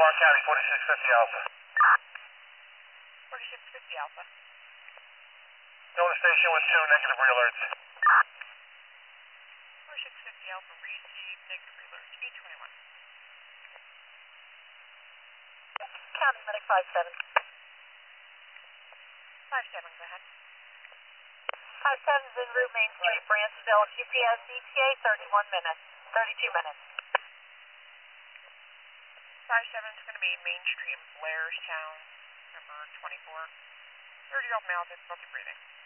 Clark County, 4650 Alpha. 4650 Alpha. Going to station with 2 negative re-alerts. 4650 Alpha, read Chief, negative alerts, 821. County Medic 57. 57, go ahead. 57 is en route Main Street, Branchville, GPS ETA 31 minutes, 32 minutes. 57 is going to be Mainstream, Blairstown, number 24. 30-year-old male, difficulty breathing.